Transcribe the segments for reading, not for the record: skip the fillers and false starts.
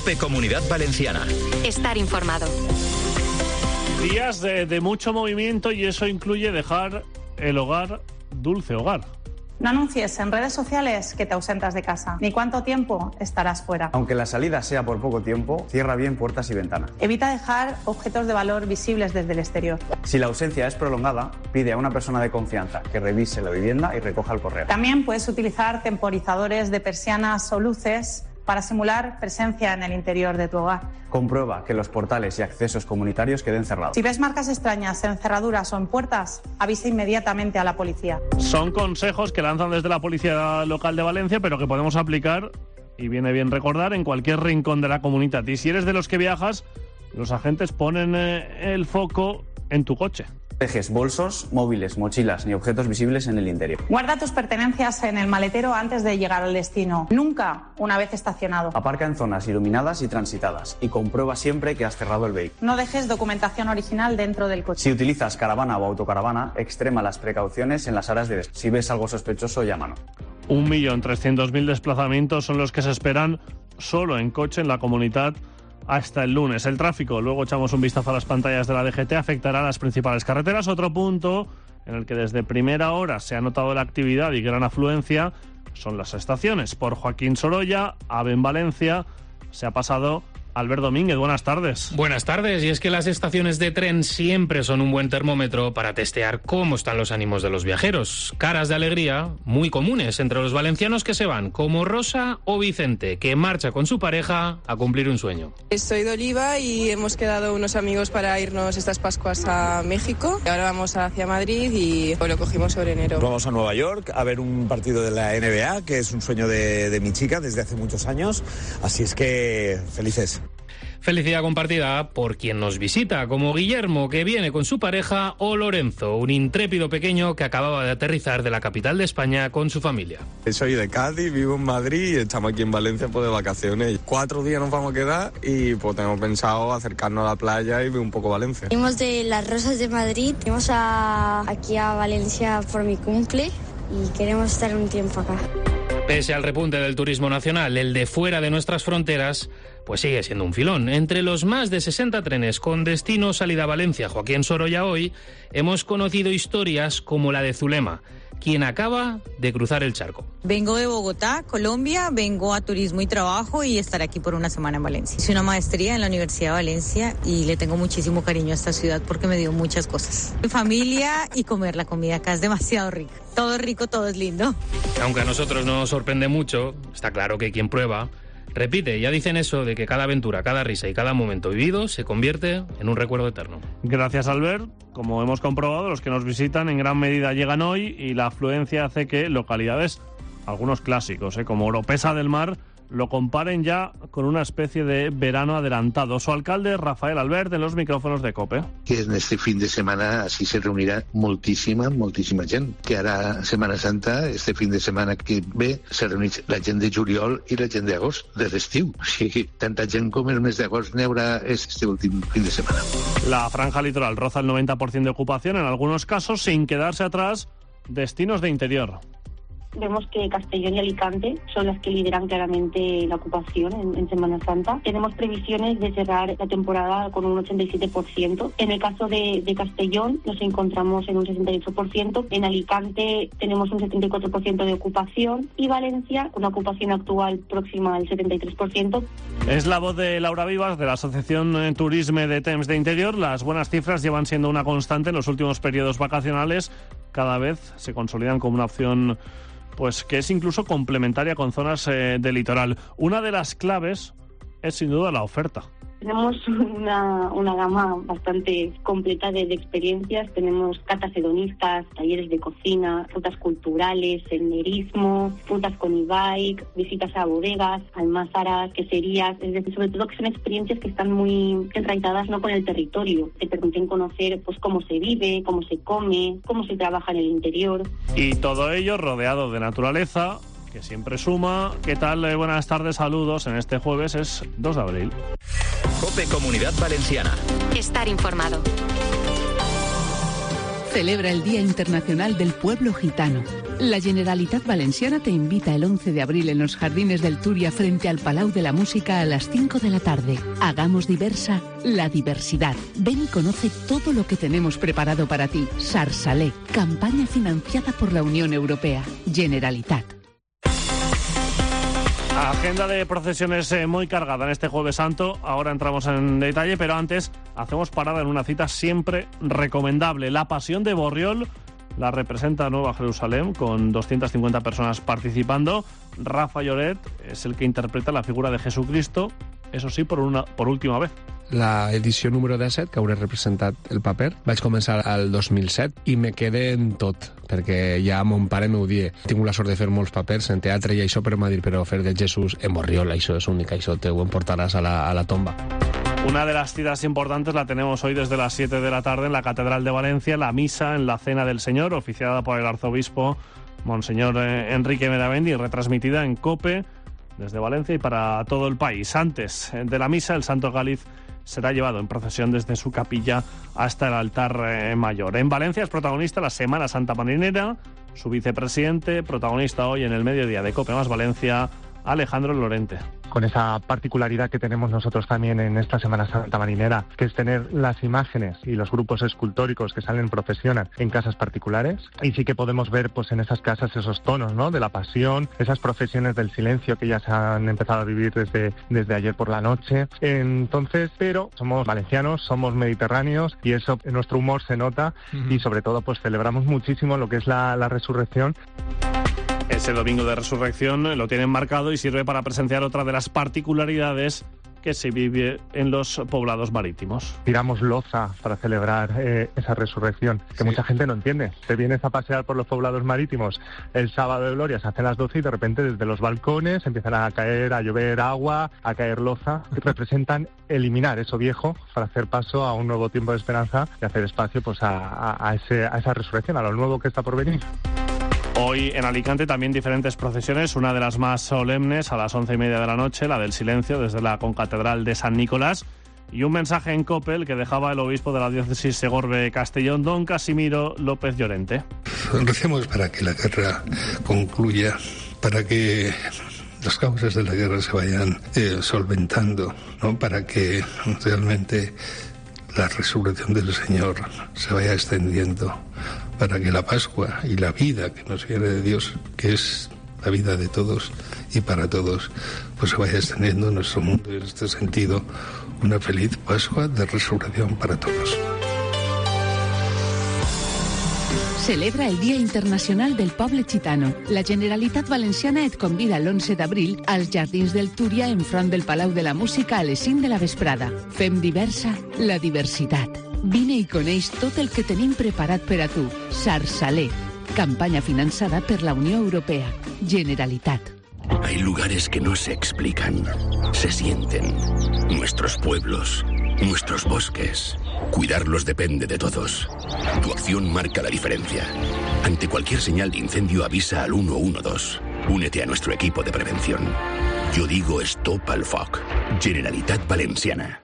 COPE Comunidad Valenciana. Estar informado. Días de mucho movimiento y eso incluye dejar el hogar dulce hogar. No anuncies en redes sociales que te ausentas de casa, ni cuánto tiempo estarás fuera. Aunque la salida sea por poco tiempo, cierra bien puertas y ventanas. Evita dejar objetos de valor visibles desde el exterior. Si la ausencia es prolongada, pide a una persona de confianza que revise la vivienda y recoja el correo. También puedes utilizar temporizadores de persianas o luces para simular presencia en el interior de tu hogar. Comprueba que los portales y accesos comunitarios queden cerrados. Si ves marcas extrañas en cerraduras o en puertas, avisa inmediatamente a la policía. Son consejos que lanzan desde la Policía Local de Valencia, pero que podemos aplicar, y viene bien recordar, en cualquier rincón de la comunidad. Y si eres de los que viajas, los agentes ponen el foco en tu coche. Dejes bolsos, móviles, mochilas ni objetos visibles en el interior. Guarda tus pertenencias en el maletero antes de llegar al destino. Nunca una vez estacionado. Aparca en zonas iluminadas y transitadas y comprueba siempre que has cerrado el vehículo. No dejes documentación original dentro del coche. Si utilizas caravana o autocaravana, extrema las precauciones en las áreas de destino. Si ves algo sospechoso, llámanos. 1.300.000 desplazamientos son los que se esperan solo en coche en la comunidad hasta el lunes. El tráfico, luego echamos un vistazo a las pantallas de la DGT, afectará a las principales carreteras. Otro punto en el que desde primera hora se ha notado la actividad y gran afluencia son las estaciones. Por Joaquín Sorolla, AVE en Valencia, se ha pasado Albert Domínguez. Buenas tardes. Buenas tardes. Y es que las estaciones de tren siempre son un buen termómetro para testear cómo están los ánimos de los viajeros. Caras de alegría muy comunes entre los valencianos que se van, como Rosa o Vicente, que marcha con su pareja a cumplir un sueño. Soy de Oliva y hemos quedado unos amigos para irnos estas Pascuas a México. Ahora vamos hacia Madrid y lo cogimos sobre enero. Vamos a Nueva York a ver un partido de la NBA, que es un sueño de mi chica desde hace muchos años. Así es que felices. Felicidad compartida por quien nos visita, como Guillermo, que viene con su pareja, o Lorenzo, un intrépido pequeño que acababa de aterrizar de la capital de España con su familia. Soy de Cádiz, vivo en Madrid y estamos aquí en Valencia pues de vacaciones. 4 días nos vamos a quedar y pues tenemos pensado acercarnos a la playa y ver un poco Valencia. Venimos de Las Rosas de Madrid, venimos aquí a Valencia por mi cumple y queremos estar un tiempo acá. Pese al repunte del turismo nacional, el de fuera de nuestras fronteras pues sigue siendo un filón. Entre los más de 60 trenes con destino salida a Valencia, Joaquín Sorolla hoy, hemos conocido historias como la de Zulema, quien acaba de cruzar el charco. Vengo de Bogotá, Colombia, vengo a turismo y trabajo y estaré aquí por una semana en Valencia. Hice una maestría en la Universidad de Valencia y le tengo muchísimo cariño a esta ciudad porque me dio muchas cosas. Mi familia y comer la comida acá es demasiado rica. Todo es rico, todo es lindo. Aunque a nosotros no nos sorprende mucho, está claro que quien prueba repite. Ya dicen eso de que cada aventura, cada risa y cada momento vivido se convierte en un recuerdo eterno. Gracias, Albert. Como hemos comprobado, los que nos visitan en gran medida llegan hoy y la afluencia hace que localidades, algunos clásicos, como Oropesa del Mar, lo comparen ya con una especie de verano adelantado. Su alcalde, Rafael Albert, en los micrófonos de COPE. Que en este fin de semana así se reunirà moltíssima gent. Que ara, Setmana Santa, este fin de semana que ve, se reuneix la gent de juliol i la gent d'agost, de l'estiu. O sigui, tanta gent com el mes d'agost n'hi haurà este últim fin de semana. La franja litoral roza el 90% de ocupación, en algunos casos sin quedarse atrás destinos de interior. Vemos que Castellón y Alicante son las que lideran claramente la ocupación en Semana Santa. Tenemos previsiones de cerrar la temporada con un 87%. En el caso de Castellón nos encontramos en un 68%. En Alicante tenemos un 74% de ocupación y Valencia con una ocupación actual próxima al 73%. Es la voz de Laura Vivas, de la Asociación Turisme de Temps de Interior. Las buenas cifras llevan siendo una constante en los últimos periodos vacacionales. Cada vez se consolidan como una opción pues que es incluso complementaria con zonas del litoral. Una de las claves es sin duda la oferta. Tenemos una gama bastante completa de experiencias. Tenemos catas hedonistas, talleres de cocina, rutas culturales, senderismo, rutas con e-bike, visitas a bodegas, almázaras, queserías. Es decir, sobre todo que son experiencias que están muy enraizadas no con el territorio. Te permiten conocer pues cómo se vive, cómo se come, cómo se trabaja en el interior. Y todo ello rodeado de naturaleza, que siempre suma. ¿Qué tal? Buenas tardes, saludos. En este jueves es 2 de abril. COPE Comunidad Valenciana. Estar informado. Celebra el Día Internacional del Pueblo Gitano. La Generalitat Valenciana te invita el 11 de abril en los jardines del Túria frente al Palau de la Música a las 5 de la tarde. Hagamos diversa la diversidad. Ven y conoce todo lo que tenemos preparado para ti. Sarsalé, campaña financiada por la Unión Europea. Generalitat. Agenda de procesiones muy cargada en este Jueves Santo. Ahora entramos en detalle, pero antes hacemos parada en una cita siempre recomendable. La Pasión de Borriol la representa Nueva Jerusalén, con 250 personas participando. Rafa Lloret es el que interpreta la figura de Jesucristo, eso sí, por última vez. La edició número 17, que hauré representat el paper, vaig començar al 2007 i me quedé en tot, perquè ja mon pare m'ho dia. He tingut la sort de fer molts papers en teatre i això, però m'ha dit, però fer de Jesús en Borriol, això és únic, això te ho emportaràs a la tomba. Una de las citas importantes la tenemos hoy desde las 7 de la tarde en la Catedral de Valencia, la misa en la Cena del Señor, oficiada por el arzobispo Monseñor Enrique Meramendi, retransmitida en COPE desde Valencia y para todo el país. Antes de la misa, el Santo Cáliz será llevado en procesión desde su capilla hasta el altar mayor. En Valencia es protagonista la Semana Santa Marinera, su vicepresidente, protagonista hoy en el mediodía de COPE más Valencia, Alejandro Lorente. Con esa particularidad que tenemos nosotros también en esta Semana Santa Marinera, que es tener las imágenes y los grupos escultóricos que salen procesionan en casas particulares, y sí que podemos ver pues en esas casas esos tonos, ¿no?, de la pasión, esas procesiones del silencio que ya se han empezado a vivir desde ayer por la noche. Entonces, pero somos valencianos, somos mediterráneos y eso en nuestro humor se nota y sobre todo pues celebramos muchísimo lo que es la resurrección. Ese domingo de resurrección lo tienen marcado y sirve para presenciar otra de las particularidades que se vive en los poblados marítimos. Tiramos loza para celebrar esa resurrección, que mucha gente no entiende. Te vienes a pasear por los poblados marítimos el sábado de Gloria, se hacen las 12 y de repente desde los balcones empiezan a llover agua, a caer loza, que representan eliminar eso viejo para hacer paso a un nuevo tiempo de esperanza y hacer espacio pues a esa resurrección, a lo nuevo que está por venir. Hoy en Alicante también diferentes procesiones, una de las más solemnes a las 11:30 de la noche, la del silencio desde la concatedral de San Nicolás, y un mensaje en COPE el que dejaba el obispo de la diócesis Segorbe-Castellón, don Casimiro López Llorente. Recemos para que la guerra concluya, para que las causas de la guerra se vayan solventando, ¿no?, para que realmente la resurrección del Señor se vaya extendiendo, para que la Pascua y la vida que nos viene de Dios, que es la vida de todos y para todos, pues se vaya extendiendo en nuestro mundo. En este sentido, una feliz Pascua de resurrección para todos. Celebra el Dia Internacional del Poble Gitano. La Generalitat Valenciana et convida l'11 d'abril als Jardins del Túria enfront del Palau de la Música a les 5 de la vesprada. Fem diversa la diversitat. Vine i coneix tot el que tenim preparat per a tu. Sarsalé, campanya finançada per la Unió Europea. Generalitat. Hay lugares que no se explican, se sienten. Nuestros pueblos, nuestros bosques. Cuidarlos depende de todos. Tu acción marca la diferencia. Ante cualquier señal de incendio avisa al 112. Únete a nuestro equipo de prevención. Yo digo stop al foc. Generalitat Valenciana.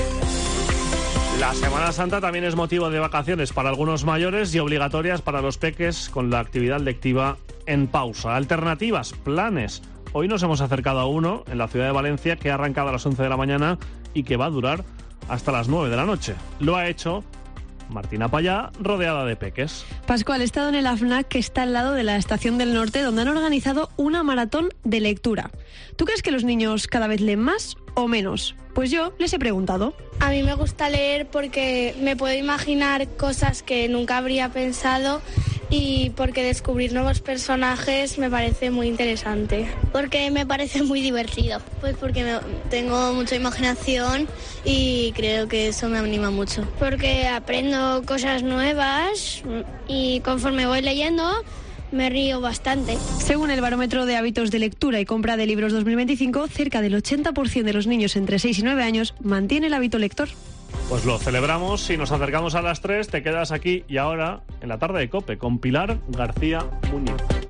La Semana Santa también es motivo de vacaciones para algunos mayores y obligatorias para los peques, con la actividad lectiva en pausa. Alternativas, planes. Hoy nos hemos acercado a uno en la ciudad de Valencia que ha arrancado a las 11 de la mañana y que va a durar hasta las 9 de la noche. Lo ha hecho Martina Payá, rodeada de peques. Pascual, he estado en el AFNAC, que está al lado de la Estación del Norte, donde han organizado una maratón de lectura. ¿Tú crees que los niños cada vez leen más o menos? Pues yo les he preguntado. A mí me gusta leer porque me puedo imaginar cosas que nunca habría pensado y porque descubrir nuevos personajes me parece muy interesante. Porque me parece muy divertido. Pues porque tengo mucha imaginación y creo que eso me anima mucho. Porque aprendo cosas nuevas y conforme voy leyendo me río bastante. Según el Barómetro de Hábitos de Lectura y Compra de Libros 2025, cerca del 80% de los niños entre 6 y 9 años mantiene el hábito lector. Pues lo celebramos y nos acercamos a las 3. Te quedas aquí y ahora en la tarde de COPE con Pilar García Muñiz.